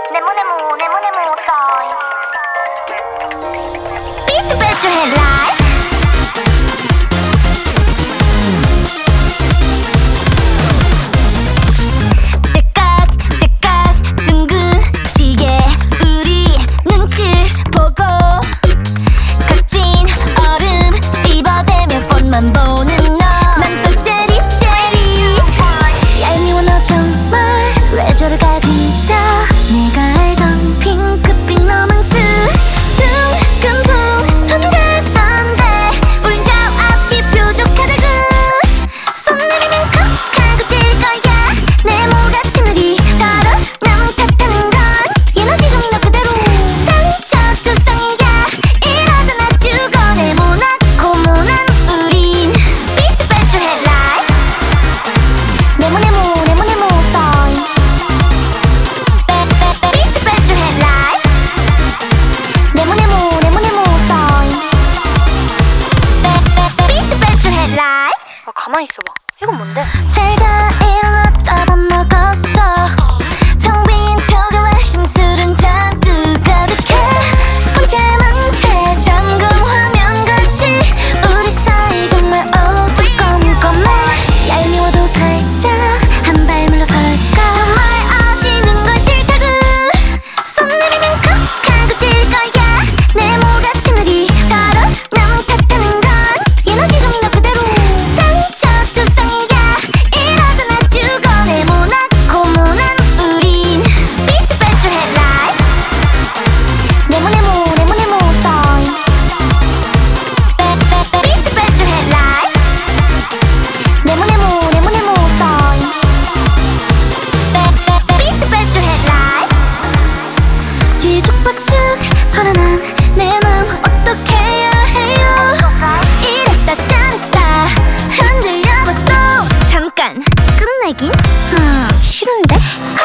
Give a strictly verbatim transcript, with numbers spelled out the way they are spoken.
네모 네모 네모 네모 sign. Beat to beat your headlight. 째깍 째깍 둥근 시계 우리 눈치를 보고 각진 얼음 씹어대며 폰만 보는 너 난 또 째리째리 얄미워 너 정말 왜 저럴까 진짜 내가 알던 핑크빛 로망스 둥근풍선 같던데 우린 저 앞뒤 뾰족하다구 손 내리면 콕 하고 질 거야 네모 같은 우리 서로 너무 탓하는 건 에너지 좀이 너 그대로 상처투성이자 이러다 나 죽어 네모나고 모난 우린 Beat to beat your headlight. 네모 네모 네모 네모 sign. Beat to beat your headlight. 네모 네모 네모 네모 sign. Beat to beat your headlight. 아, 가만히 있어봐. 이건 뭔데? 잘자 일어났다 밥 먹었어 텅 빈 저가와 심술은 잔뜩 가득해 혼자만 재점검 화면 같이 우리 사이 정말 어두컴컴해 얄미워도 살짝 한 발 물러설까 더 멀어지는 건 싫다구 손 내리면 콕 하고 질 거야 네모 같은 우리 서로 너무 탓하는 건 에너지 좀이 너 그대로 상처투성이자 이러다 나 죽어 네모나고 모난 우린 Beat to beat your headlight. 네모 네모 네모 네모 sign. Beat to beat your headlight. 네모 네모 네모 네모 sign. Beat to beat your headlight. 뒤죽박죽 서른한 내 맘 어떻게 해야 해요 이랬다 저랬다 흔들려봐도 잠깐 끝내긴? 아 싫은데?